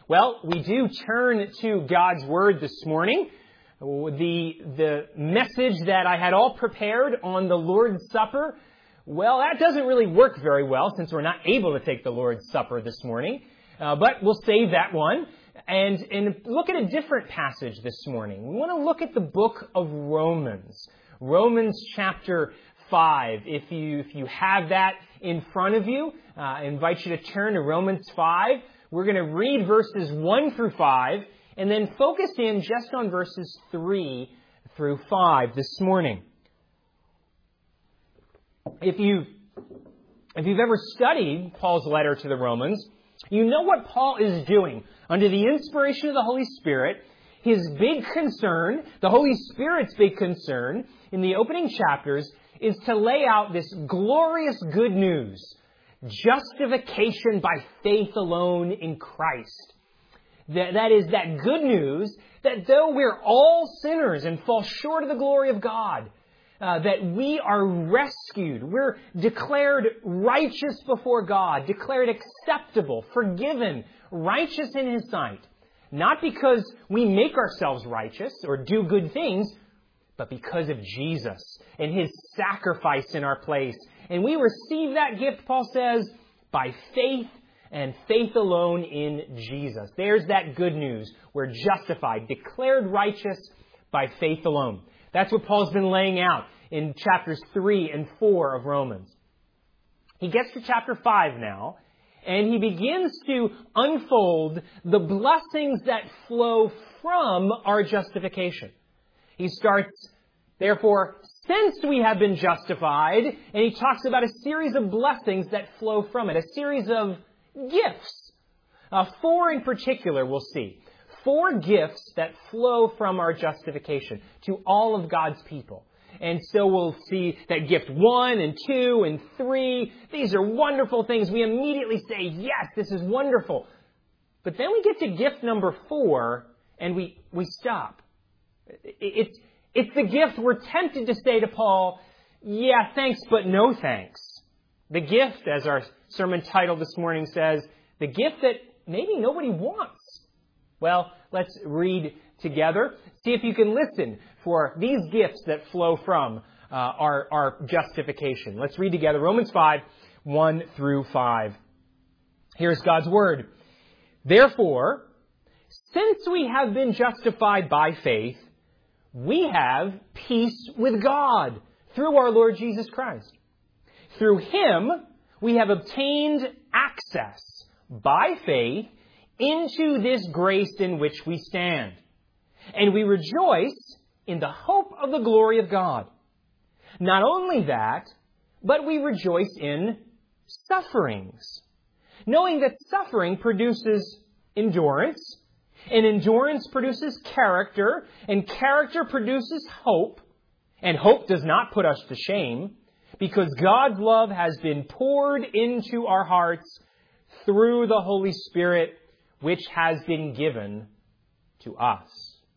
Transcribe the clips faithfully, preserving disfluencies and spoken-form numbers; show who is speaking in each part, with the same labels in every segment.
Speaker 1: Well, we do turn to God's Word this morning. The, the message that I had all prepared on the Lord's Supper, well, that doesn't really work very well since we're not able to take the Lord's Supper this morning. Uh, but we'll save that one and, and look at a different passage this morning. We want to look at the book of Romans. Romans chapter five. If you, if you have that in front of you, uh, I invite you to turn to Romans five. We're going to read verses one through five and then focus in just on verses three through five this morning. If you if you've ever studied Paul's letter to the Romans, you know what Paul is doing. Under the inspiration of the Holy Spirit, his big concern, the Holy Spirit's big concern in the opening chapters is to lay out this glorious good news. Justification by faith alone in Christ. That, that is that good news that though we're all sinners and fall short of the glory of God, uh, that we are rescued. We're declared righteous before God, declared acceptable, forgiven, righteous in His sight. Not because we make ourselves righteous or do good things, but because of Jesus and His sacrifice in our place. And we receive that gift, Paul says, by faith and faith alone in Jesus. There's that good news. We're justified, declared righteous by faith alone. That's what Paul's been laying out in chapters three and four of Romans. He gets to chapter five now, and he begins to unfold the blessings that flow from our justification. He starts, therefore, since we have been justified, and he talks about a series of blessings that flow from it, a series of gifts. Uh, four in particular we'll see. Four gifts that flow from our justification to all of God's people. And so we'll see that gift one and two and three. These are wonderful things. We immediately say, yes, this is wonderful. But then we get to gift number four, and we, we stop. It's It's the gift we're tempted to say to Paul, yeah, thanks, but no thanks. The gift, as our sermon title this morning says, the gift that maybe nobody wants. Well, let's read together. See if you can listen for these gifts that flow from uh, our, our justification. Let's read together Romans five, one through five. Here's God's Word. Therefore, since we have been justified by faith, we have peace with God through our Lord Jesus Christ. Through Him, we have obtained access by faith into this grace in which we stand. And we rejoice in the hope of the glory of God. Not only that, but we rejoice in sufferings, knowing that suffering produces endurance, and endurance produces character, and character produces hope. And hope does not put us to shame, because God's love has been poured into our hearts through the Holy Spirit, which has been given to us.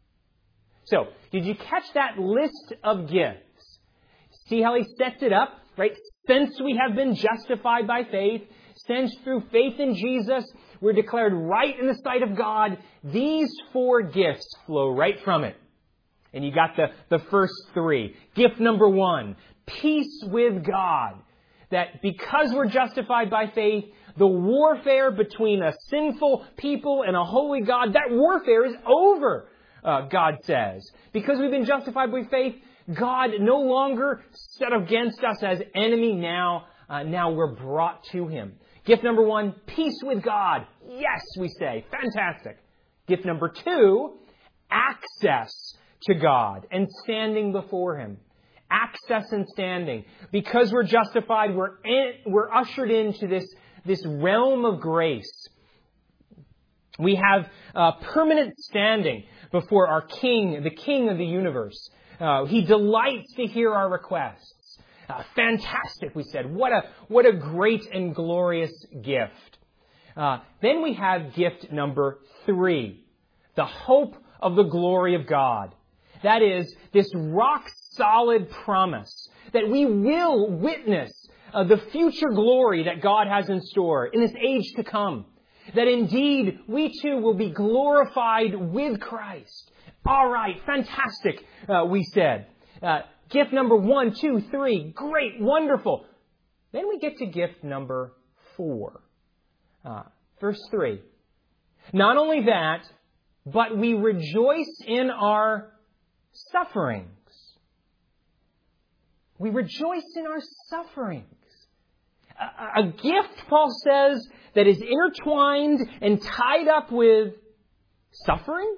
Speaker 1: So, did you catch that list of gifts? See how he sets it up, right? Since we have been justified by faith, since through faith in Jesus, we're declared right in the sight of God. These four gifts flow right from it. And you got the, the first three. Gift number one, peace with God. That because we're justified by faith, the warfare between a sinful people and a holy God, that warfare is over, uh, God says. Because we've been justified by faith, God no longer set against us as enemy now. Uh, now we're brought to Him. Gift number one, peace with God. Yes, we say. Fantastic. Gift number two, access to God and standing before Him. Access and standing. Because we're justified, we're in, we're ushered into this, this realm of grace. We have uh, permanent standing before our King, the King of the universe. Uh, he delights to hear our requests. Uh, fantastic, we said. What a what a great and glorious gift. Uh, then we have gift number three, the hope of the glory of God. That is, this rock-solid promise that we will witness uh, the future glory that God has in store in this age to come. that indeed we too will be glorified with Christ. All right, fantastic, uh, we said. Uh, gift number one, two, three, great, wonderful. Then we get to gift number four. Uh, verse three. Not only that, but we rejoice in our sufferings. We rejoice in our sufferings. A, a gift, Paul says, that is intertwined and tied up with suffering?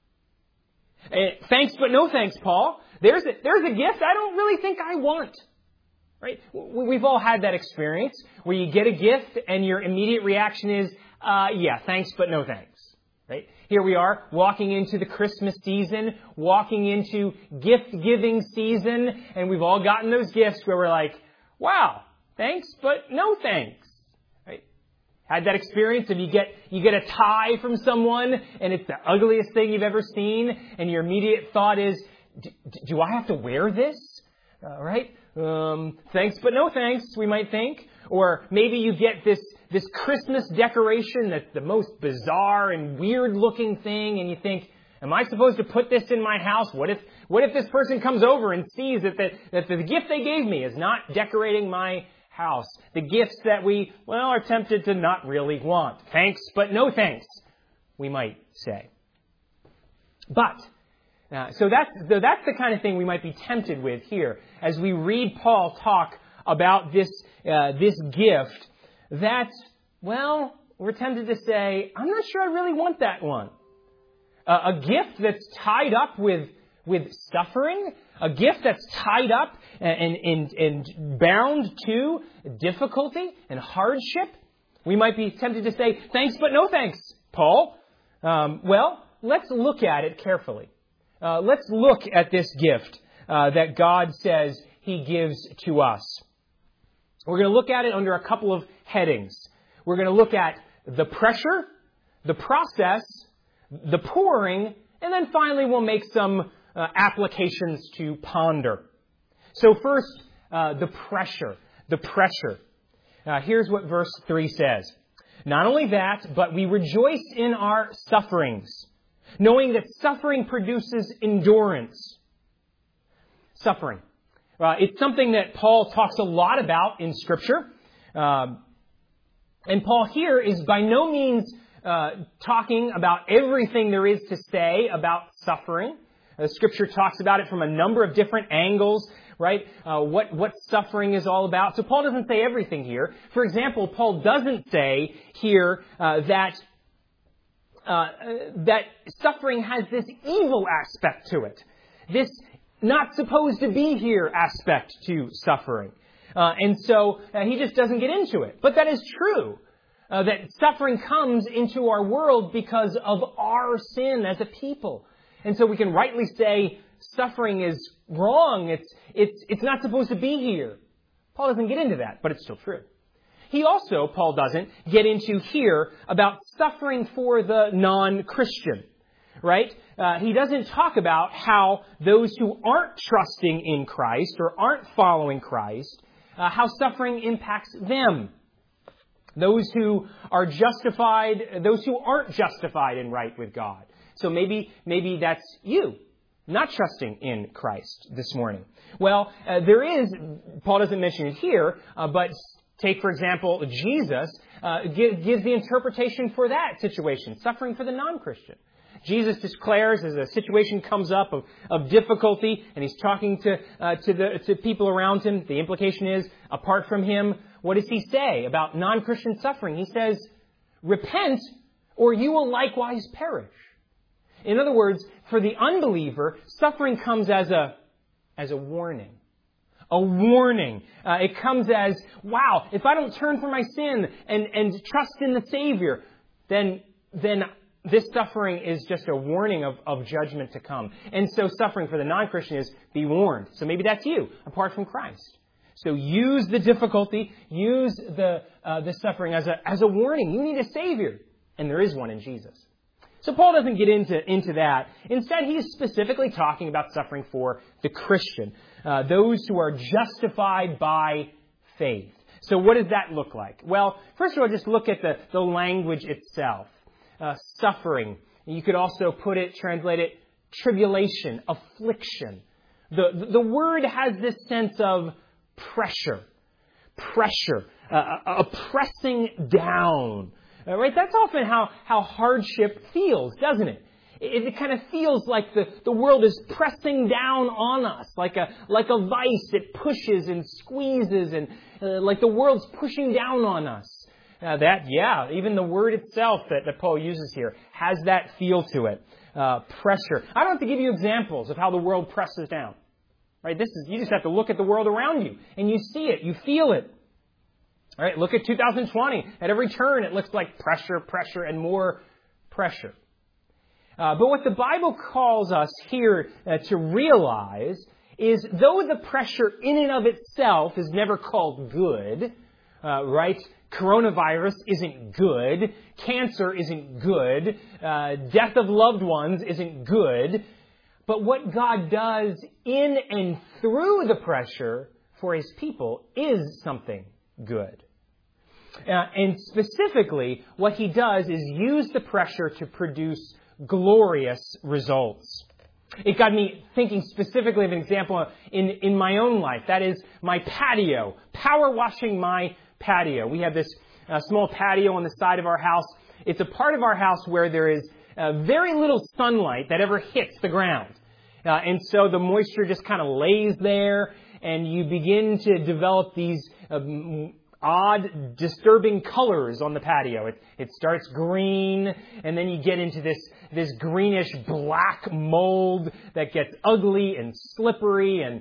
Speaker 1: Uh, thanks, but no thanks, Paul. There's a, there's a gift I don't really think I want. Right? We've all had that experience where you get a gift and your immediate reaction is, uh, yeah, thanks, but no thanks. Right? Here we are, walking into the Christmas season, walking into gift-giving season, and we've all gotten those gifts where we're like, wow, thanks, but no thanks. Right? Had that experience of you get you get a tie from someone, and it's the ugliest thing you've ever seen, and your immediate thought is, do I have to wear this? Uh, right? Um, thanks, but no thanks, we might think. Or maybe you get this this Christmas decoration that's the most bizarre and weird-looking thing, and you think, am I supposed to put this in my house? What if what if this person comes over and sees that the, that the gift they gave me is not decorating my house? The gifts that we, well, are tempted to not really want. Thanks, but no thanks, we might say. But, uh, so that's, so that's the kind of thing we might be tempted with here as we read Paul talk about this, uh, this gift that, well, we're tempted to say, I'm not sure I really want that one. Uh, a gift that's tied up with, with suffering, a gift that's tied up and, and, and bound to difficulty and hardship. We might be tempted to say, thanks, but no thanks, Paul. Um, well, let's look at it carefully. Uh, let's look at this gift uh, that God says He gives to us. We're going to look at it under a couple of headings. We're going to look at the pressure, the process, the pouring, and then finally we'll make some uh, applications to ponder. So first, uh, the pressure. The pressure. Uh, here's what verse three says. Not only that, but we rejoice in our sufferings, knowing that suffering produces endurance. Suffering. Uh, it's something that Paul talks a lot about in Scripture. Um, and Paul here is by no means uh, talking about everything there is to say about suffering. Uh, Scripture talks about it from a number of different angles, right? Uh, what, what suffering is all about. So Paul doesn't say everything here. For example, Paul doesn't say here uh, that uh, that suffering has this evil aspect to it. This not supposed to be here aspect to suffering. Uh, and so uh, he just doesn't get into it. But that is true. Uh, that suffering comes into our world because of our sin as a people. And so we can rightly say suffering is wrong. It's, it's, it's not supposed to be here. Paul doesn't get into that, but it's still true. He also, Paul doesn't, get into here about suffering for the non-Christian. Right? Uh, he doesn't talk about how those who aren't trusting in Christ or aren't following Christ, uh, how suffering impacts them. Those who are justified, those who aren't justified and right with God. So maybe, maybe that's you, not trusting in Christ this morning. Well, uh, there is, Paul doesn't mention it here, uh, but take, for example, Jesus uh, gives, gives the interpretation for that situation, suffering for the non-Christian. Jesus declares as a situation comes up of, of difficulty, and he's talking to uh, to the to people around him. The implication is, apart from him, what does he say about non-Christian suffering? He says, repent, or you will likewise perish. In other words, for the unbeliever, suffering comes as a as a warning. A warning. Uh, it comes as, wow, if I don't turn from my sin and, and trust in the Savior, then then this suffering is just a warning of, of judgment to come. And so suffering for the non-Christian is be warned. So maybe that's you, apart from Christ. So use the difficulty, use the uh, the suffering as a as a warning. You need a Savior. And there is one in Jesus. So Paul doesn't get into, into that. Instead, he's specifically talking about suffering for the Christian. Uh, those who are justified by faith. So what does that look like? Well, first of all, just look at the, the language itself. Uh, suffering. You could also put it, translate it, tribulation, affliction. The, the word has this sense of pressure. Pressure. Uh, a, a pressing down. Uh, right? That's often how, how hardship feels, doesn't it? It, it kind of feels like the, the world is pressing down on us, like a like a vice. It pushes and squeezes, and uh, like the world's pushing down on us. Uh, that, yeah, even the word itself that, that Paul uses here has that feel to it. Uh, pressure. I don't have to give you examples of how the world presses down. Right? This is you just have to look at the world around you, and you see it, you feel it. All right, look at two thousand twenty. At every turn, it looks like pressure, pressure, and more pressure. Uh, but what the Bible calls us here uh, to realize is, though the pressure in and of itself is never called good, uh, right? Coronavirus isn't good. Cancer isn't good. Uh, death of loved ones isn't good. But what God does in and through the pressure for His people is something good. Uh, and specifically, what He does is use the pressure to produce glorious results. It got me thinking specifically of an example in, in my own life. That is my patio, power washing my patio. We have this uh, small patio on the side of our house. It's a part of our house where there is uh, very little sunlight that ever hits the ground. Uh, and so the moisture just kind of lays there, and you begin to develop these uh, odd, disturbing colors on the patio. It, it starts green, and then you get into this, this greenish black mold that gets ugly and slippery. And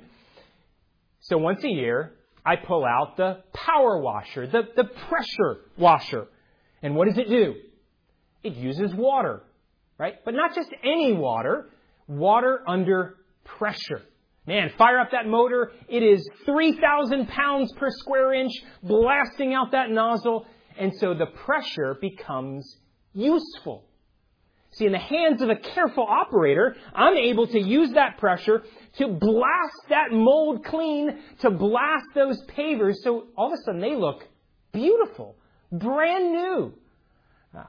Speaker 1: so once a year, I pull out the power washer, the, the pressure washer. And what does it do? It uses water, right? But not just any water, water under pressure. Man, fire up that motor. It is three thousand pounds per square inch, blasting out that nozzle. And so the pressure becomes useful. See, in the hands of a careful operator, I'm able to use that pressure to blast that mold clean, to blast those pavers, so all of a sudden they look beautiful, brand new. Uh,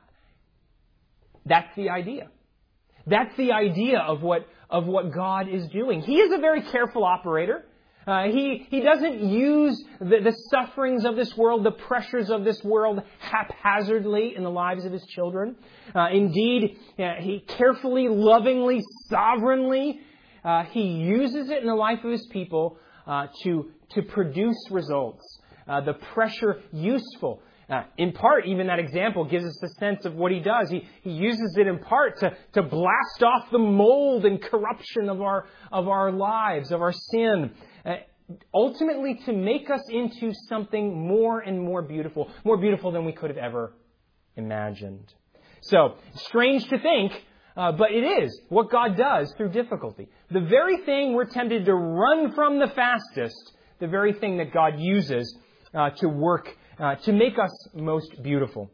Speaker 1: that's the idea. That's the idea of what of what God is doing. He is a very careful operator. Uh, he he doesn't use the, the sufferings of this world, the pressures of this world haphazardly in the lives of His children. Uh, indeed, uh, He carefully, lovingly, sovereignly, uh, He uses it in the life of His people uh, to to produce results. Uh, the pressure useful. Uh, in part, even that example gives us a sense of what He does. He, he uses it in part to, to blast off the mold and corruption of our, of our lives, of our sin. Uh, ultimately, to make us into something more and more beautiful, more beautiful than we could have ever imagined. So, strange to think, uh, but it is what God does through difficulty. The very thing we're tempted to run from the fastest, the very thing that God uses uh, to work Uh, to make us most beautiful.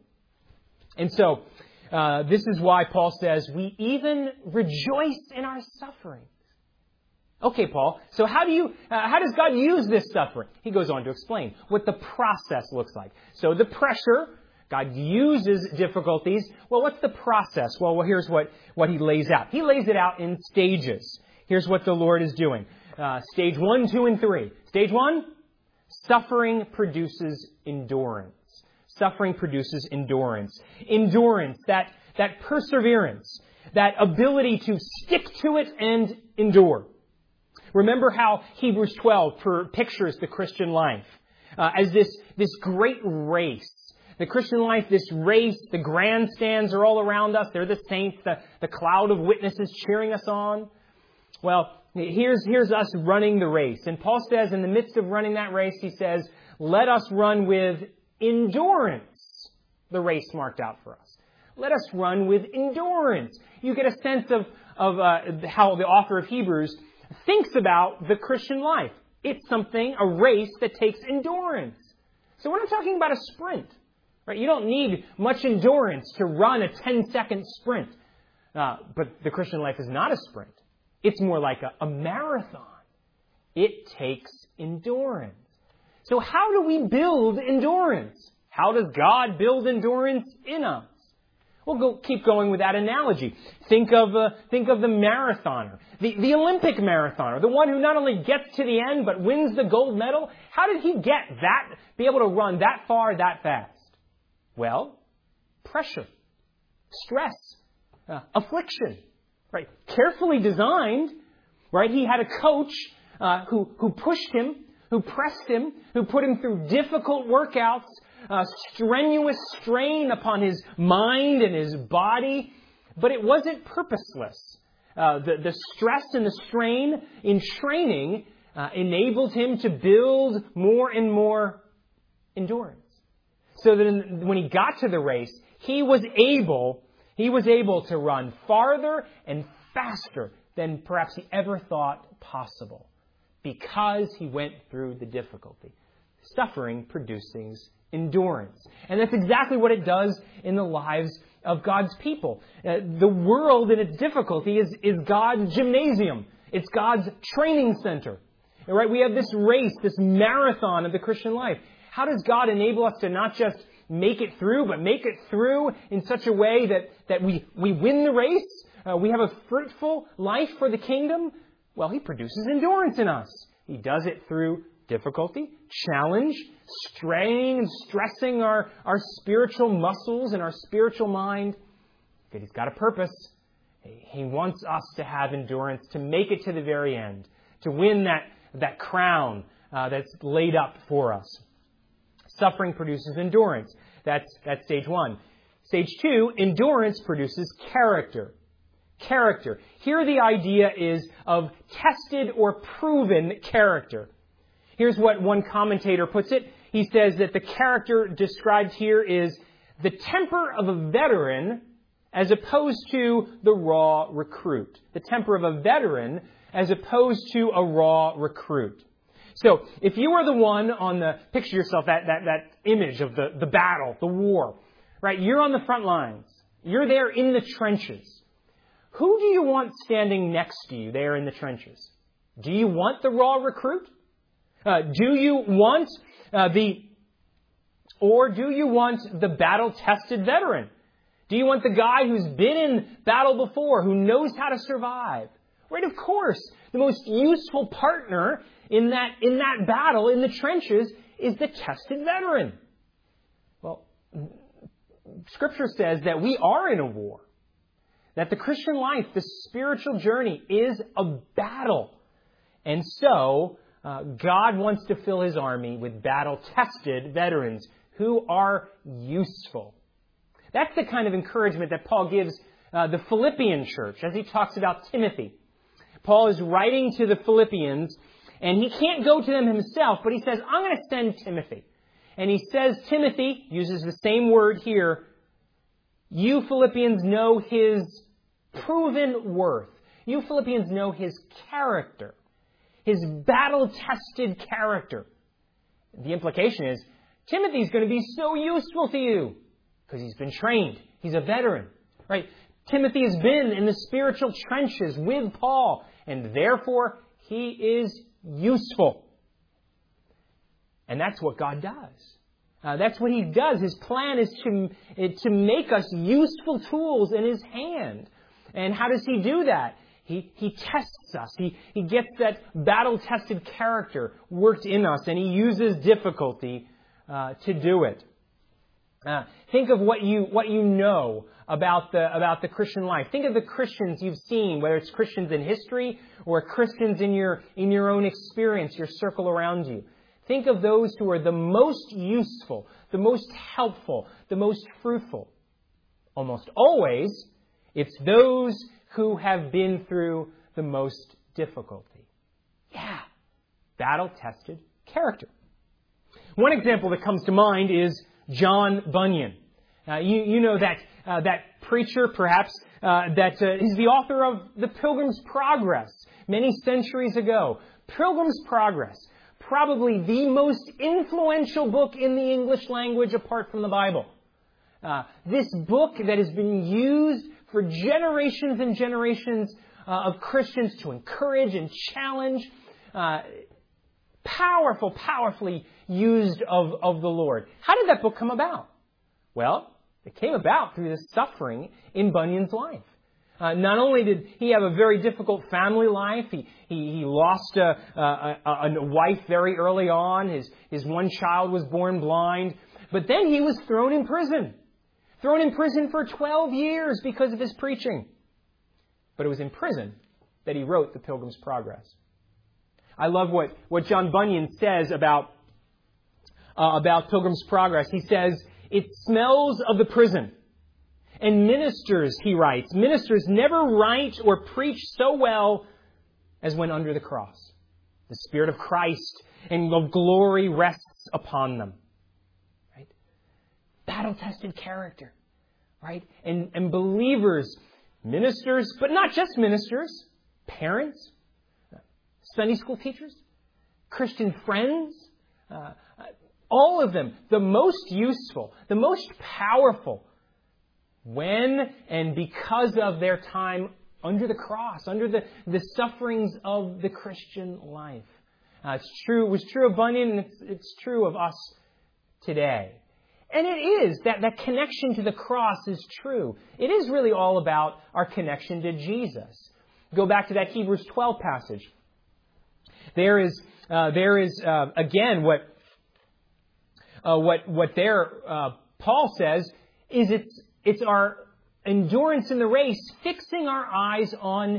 Speaker 1: And so, uh, this is why Paul says, we even rejoice in our sufferings. Okay, Paul, so how do you, uh, how does God use this suffering? He goes on to explain what the process looks like. So the pressure, God uses difficulties. Well, what's the process? Well, well here's what, what he lays out. He lays it out in stages. Here's what the Lord is doing. Uh, stage one, two, and three. Stage one, suffering produces endurance. Suffering produces endurance. Endurance, that, that perseverance, that ability to stick to it and endure. Remember how Hebrews twelve per, pictures the Christian life uh, as this, this great race. The Christian life, this race, the grandstands are all around us. They're the saints, the, the cloud of witnesses cheering us on. Well, Here's, here's us running the race. And Paul says in the midst of running that race, he says, let us run with endurance the race marked out for us. Let us run with endurance. You get a sense of, of uh, how the author of Hebrews thinks about the Christian life. It's something, a race that takes endurance. So we're not talking about a sprint. Right? You don't need much endurance to run a ten-second sprint. Uh, but the Christian life is not a sprint. It's more like a, a marathon. It takes endurance. So how do we build endurance? How does God build endurance in us? We'll go, keep going with that analogy. Think of, uh, think of the marathoner, the, the Olympic marathoner, the one who not only gets to the end but wins the gold medal. How did he get that, be able to run that far, that fast? Well, pressure, stress, uh, affliction, right? Carefully designed, right? He had a coach uh, who, who pushed him, who pressed him, who put him through difficult workouts, Uh, strenuous strain upon his mind and his body, but it wasn't purposeless. Uh, the, the stress and the strain in training uh, enabled him to build more and more endurance. So that in, when he got to the race, he was able, he was able to run farther and faster than perhaps he ever thought possible, because he went through the difficulty. Suffering produces endurance. And that's exactly what it does in the lives of God's people. Uh, the world in its difficulty is, is God's gymnasium. It's God's training center. All right, we have this race, this marathon of the Christian life. How does God enable us to not just make it through, but make it through in such a way that, that we, we win the race? Uh, we have a fruitful life for the kingdom? Well, He produces endurance in us. He does it through difficulty, challenge, straining and stressing our, our spiritual muscles and our spiritual mind. But He's got a purpose. He wants us to have endurance, to make it to the very end, to win that, that crown uh, that's laid up for us. Suffering produces endurance. That's, that's stage one. Stage two, endurance produces character. Character. Here the idea is of tested or proven character. Here's what one commentator puts it. He says that the character described here is the temper of a veteran as opposed to the raw recruit. The temper of a veteran as opposed to a raw recruit. So if you were the one on the, picture yourself that, that, that image of the, the battle, the war, right? You're on the front lines. You're there in the trenches. Who do you want standing next to you there in the trenches? Do you want the raw recruit? Uh, do you want uh, the, or do you want the battle-tested veteran? Do you want the guy who's been in battle before, who knows how to survive? Right, of course, the most useful partner in that, in that battle, in the trenches, is the tested veteran. Well, Scripture says that we are in a war. That the Christian life, the spiritual journey, is a battle. And so, Uh, God wants to fill His army with battle-tested veterans who are useful. That's the kind of encouragement that Paul gives uh, the Philippian church as he talks about Timothy. Paul is writing to the Philippians, and he can't go to them himself, but he says, I'm going to send Timothy. And he says, Timothy, uses the same word here, you Philippians know his proven worth. You Philippians know his character. His battle-tested character. The implication is, Timothy's going to be so useful to you because he's been trained. He's a veteran, right? Timothy has been in the spiritual trenches with Paul, and therefore he is useful. And that's what God does. Uh, that's what He does. His plan is to, to make us useful tools in His hand. And how does He do that? He, he tests us. He, he gets that battle-tested character worked in us, and He uses difficulty uh, to do it. Uh, think of what you what you know about the about the Christian life. Think of the Christians you've seen, whether it's Christians in history or Christians in your in your own experience, your circle around you. Think of those who are the most useful, the most helpful, the most fruitful. Almost always, it's those who have been through the most difficulty. Yeah, battle-tested character. One example that comes to mind is John Bunyan. Uh, you, you know that uh, that preacher, perhaps, uh, that uh, is the author of The Pilgrim's Progress many centuries ago. Pilgrim's Progress, probably the most influential book in the English language apart from the Bible. Uh, this book that has been used for generations and generations uh, of Christians to encourage and challenge. Uh, Powerful, powerfully used of, of the Lord. How did that book come about? Well, it came about through the suffering in Bunyan's life. Uh, not only did he have a very difficult family life, he he, he lost a, a, a, a wife very early on. His, his one child was born blind. But then he was thrown in prison. Thrown in prison for twelve years because of his preaching. But it was in prison that he wrote The Pilgrim's Progress. I love what, what John Bunyan says about, uh, about Pilgrim's Progress. He says, it smells of the prison. And ministers, he writes, ministers never write or preach so well as when under the cross. The Spirit of Christ and of glory rests upon them. Right? Battle-tested character. Right? And, and believers, ministers, but not just ministers, parents, Sunday school teachers, Christian friends, uh, all of them, the most useful, the most powerful, when and because of their time under the cross, under the, the sufferings of the Christian life. Uh, it's true. It was true of Bunyan, and it's, it's true of us today. And it is, that, that connection to the cross is true. It is really all about our connection to Jesus. Go back to that Hebrews twelve passage. There is, uh, there is uh, again, what, uh, what, what there, uh, Paul says, is it's, it's our endurance in the race, fixing our eyes on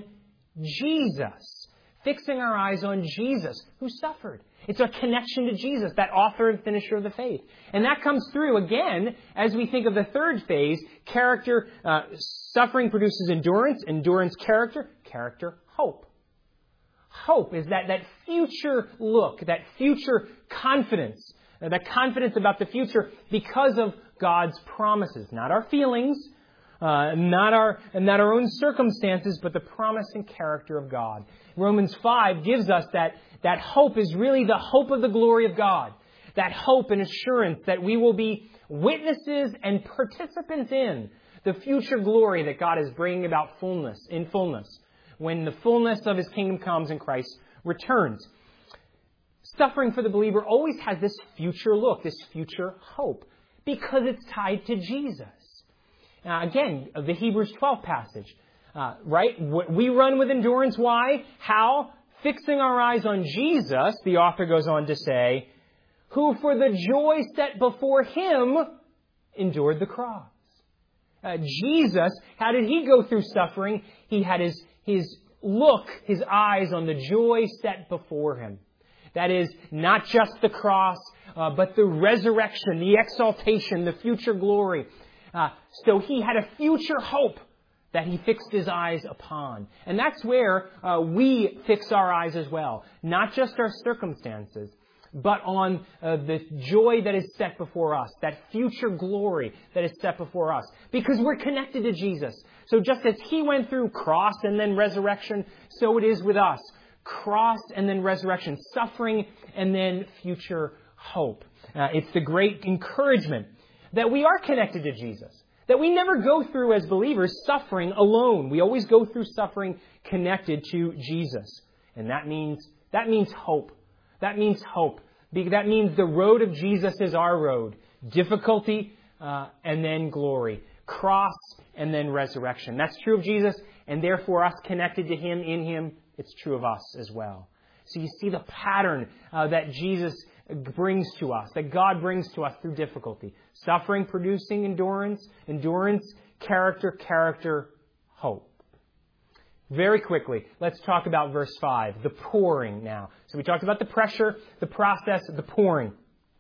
Speaker 1: Jesus. Fixing our eyes on Jesus, who suffered. It's our connection to Jesus, that author and finisher of the faith. And that comes through, again, as we think of the third phase, character, uh, suffering produces endurance, endurance, character, character, hope. Hope is that, that future look, that future confidence, uh, that confidence about the future because of God's promises. Not our feelings, uh, not our, not our own circumstances, but the promise and character of God. Romans five gives us that, that hope is really the hope of the glory of God. That hope and assurance that we will be witnesses and participants in the future glory that God is bringing about fullness, in fullness, when the fullness of His kingdom comes and Christ returns. Suffering for the believer always has this future look, this future hope, because it's tied to Jesus. Uh, again, the Hebrews twelve passage, uh, right? We run with endurance. Why? How? Fixing our eyes on Jesus, the author goes on to say, who for the joy set before Him endured the cross. Uh, Jesus, how did He go through suffering? He had His, his look, His eyes on the joy set before Him. That is, not just the cross, uh, but the resurrection, the exaltation, the future glory. Uh, so He had a future hope that He fixed His eyes upon. And that's where uh, we fix our eyes as well. Not just our circumstances, but on uh, the joy that is set before us, that future glory that is set before us. Because we're connected to Jesus. So just as He went through cross and then resurrection, so it is with us. Cross and then resurrection, suffering and then future hope. Uh, it's the great encouragement that we are connected to Jesus. That we never go through as believers suffering alone. We always go through suffering connected to Jesus. And that means, that means hope. That means hope. That means the road of Jesus is our road. Difficulty uh, and then glory. Cross and then resurrection. That's true of Jesus, and therefore us connected to Him, in Him, it's true of us as well. So you see the pattern uh, that Jesus brings to us, that God brings to us through difficulty. Suffering producing endurance, endurance, character, character, hope. Very quickly, let's talk about verse five, the pouring now. So we talked about the pressure, the process, the pouring.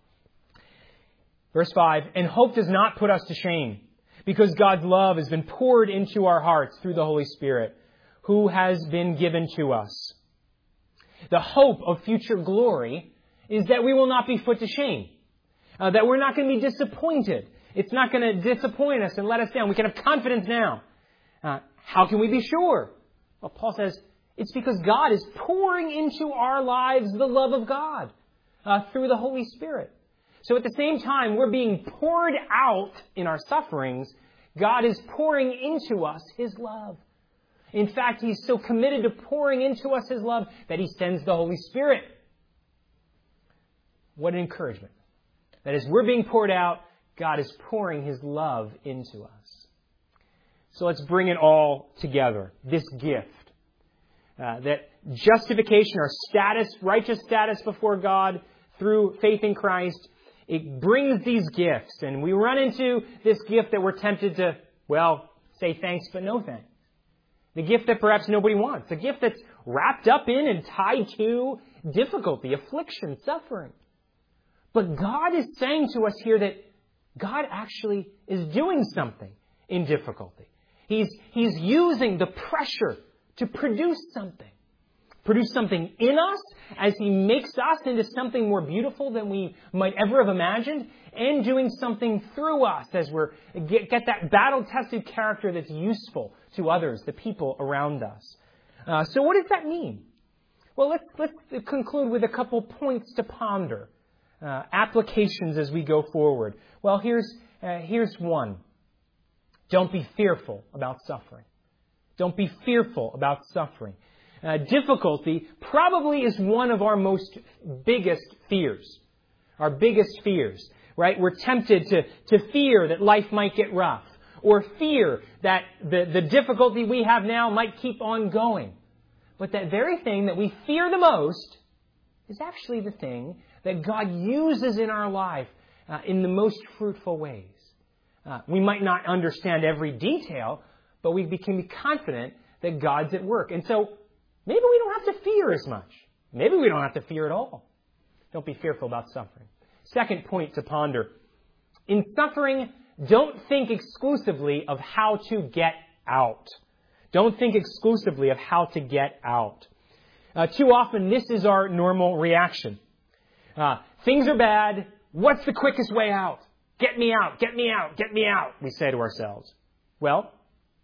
Speaker 1: Verse five, and hope does not put us to shame, because God's love has been poured into our hearts through the Holy Spirit, who has been given to us. The hope of future glory is that we will not be put to shame, uh, that we're not going to be disappointed. It's not going to disappoint us and let us down. We can have confidence now. Uh, how can we be sure? Well, Paul says it's because God is pouring into our lives the love of God uh, through the Holy Spirit. So at the same time, we're being poured out in our sufferings. God is pouring into us His love. In fact, He's so committed to pouring into us His love that He sends the Holy Spirit. what an encouragement. That as we're being poured out, God is pouring His love into us. So let's bring it all together. This gift. Uh, that justification, our status, righteous status before God through faith in Christ, it brings these gifts. And we run into this gift that we're tempted to, well, say thanks but no thanks. The gift that perhaps nobody wants. The gift that's wrapped up in and tied to difficulty, affliction, suffering. But God is saying to us here that God actually is doing something in difficulty. He's, he's using the pressure to produce something. Produce something in us as He makes us into something more beautiful than we might ever have imagined, and doing something through us as we get, get that battle-tested character that's useful to others, the people around us. Uh, so what does that mean? Well, let's, let's conclude with a couple points to ponder. Uh, applications as we go forward. Well, here's, uh, here's one. Don't be fearful about suffering. Don't be fearful about suffering. Uh, difficulty probably is one of our most biggest fears. Our biggest fears, right? We're tempted to, to fear that life might get rough, or fear that the, the difficulty we have now might keep on going. But that very thing that we fear the most is actually the thing that God uses in our life uh, in the most fruitful ways. Uh, we might not understand every detail, but we can be confident that God's at work. And so maybe we don't have to fear as much. Maybe we don't have to fear at all. Don't be fearful about suffering. Second point to ponder. In suffering, don't think exclusively of how to get out. Don't think exclusively of how to get out. Uh, too often, this is our normal reaction. Uh, things are bad. What's the quickest way out? Get me out, get me out, get me out, we say to ourselves. Well,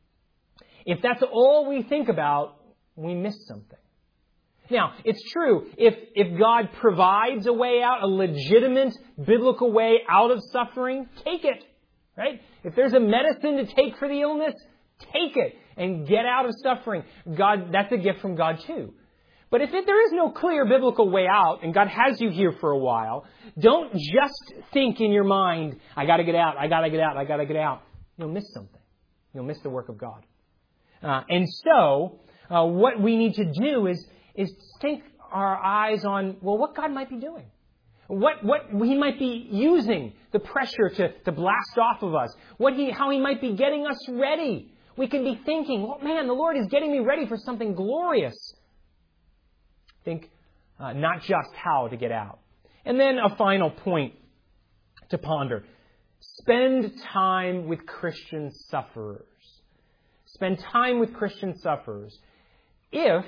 Speaker 1: if that's all we think about, we miss something. Now, it's true, if, if God provides a way out, a legitimate biblical way out of suffering, take it, right? If there's a medicine to take for the illness, take it and get out of suffering. God, that's a gift from God too. But if it, there is no clear biblical way out, and God has you here for a while, don't just think in your mind, I got to get out, I got to get out, I got to get out. You'll miss something. You'll miss the work of God. Uh, and so, uh, what we need to do is, is think our eyes on, well, what God might be doing. What, what He might be using the pressure to, to blast off of us. What he, how He might be getting us ready. We can be thinking, well, man, the Lord is getting me ready for something glorious. Think uh, not just how to get out. And then a final point to ponder. Spend time with Christian sufferers. Spend time with Christian sufferers. If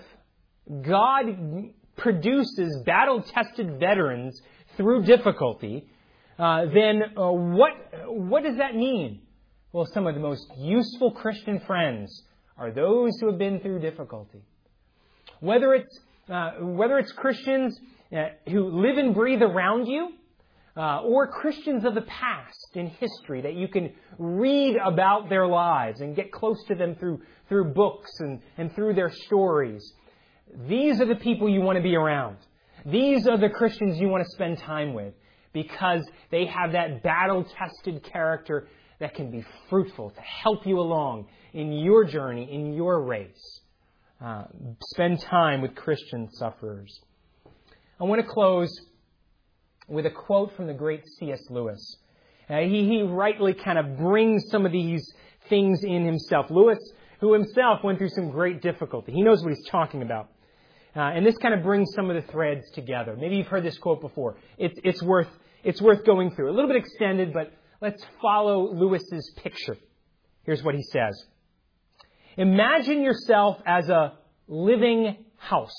Speaker 1: God produces battle-tested veterans through difficulty, uh, then uh, what, what does that mean? Well, some of the most useful Christian friends are those who have been through difficulty. Whether it's Uh, whether it's Christians uh, who live and breathe around you, uh, or Christians of the past in history that you can read about their lives and get close to them through through books and, and through their stories. These are the people you want to be around. These are the Christians you want to spend time with, because they have that battle-tested character that can be fruitful to help you along in your journey, in your race. Uh, spend time with Christian sufferers. I want to close with a quote from the great C S Lewis. Uh, he, he rightly kind of brings some of these things in himself. Lewis, who himself went through some great difficulty. He knows what he's talking about. Uh, and this kind of brings some of the threads together. Maybe you've heard this quote before. It's, it's worth, it's worth going through. A little bit extended, but let's follow Lewis's picture. Here's what he says. Imagine yourself as a living house.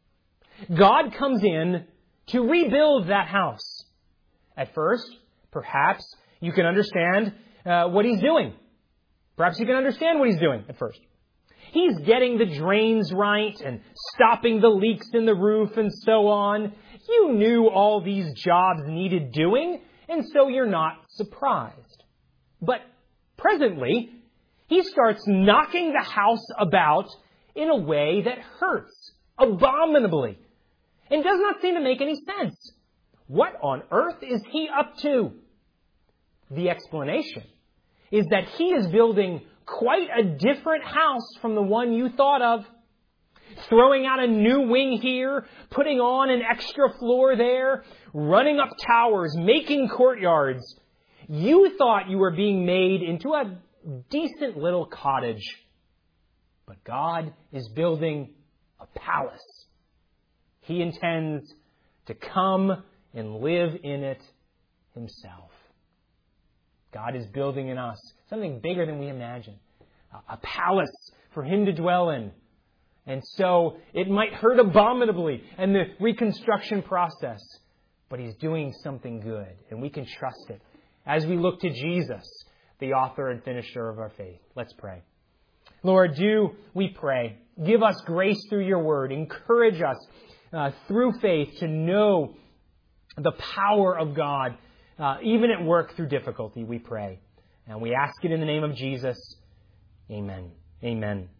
Speaker 1: God comes in to rebuild that house. At first, perhaps you can understand uh, what He's doing. Perhaps you can understand what He's doing at first. He's getting the drains right and stopping the leaks in the roof and so on. You knew all these jobs needed doing, and so you're not surprised. But presently, He starts knocking the house about in a way that hurts abominably and does not seem to make any sense. What on earth is he up to? The explanation is that he is building quite a different house from the one you thought of. Throwing out a new wing here, putting on an extra floor there, running up towers, making courtyards. You thought you were being made into a decent little cottage. But God is building a palace. He intends to come and live in it himself. God is building in us something bigger than we imagine. A palace for him to dwell in. And so it might hurt abominably in the reconstruction process, but he's doing something good, and we can trust it as we look to Jesus, the author and finisher of our faith. Let's pray. Lord, do, we pray, give us grace through your word. Encourage us uh, through faith to know the power of God, uh, even at work through difficulty, we pray. And we ask it in the name of Jesus. Amen. Amen.